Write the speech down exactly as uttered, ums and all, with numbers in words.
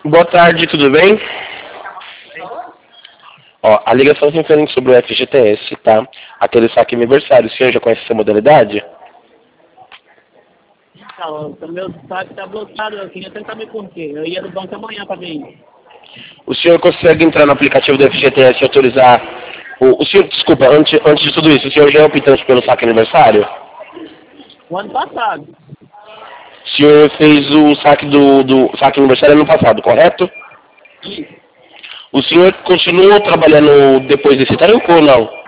Boa tarde, tudo bem? Ó, a ligação se referente sobre o F G T S, tá? Aquele saque aniversário. O senhor já conhece essa modalidade? Então, o meu saque está bloqueado, eu queria tentar saber por quê. Eu ia no banco amanhã para ver isso. O senhor consegue entrar no aplicativo do F G T S e autorizar... O, o senhor, desculpa, antes, antes de tudo isso, o senhor já é optante pelo saque aniversário? O ano passado. O senhor fez o saque do, do saque aniversário ano passado, correto? Isso. O senhor continua trabalhando depois desse tempo ou não?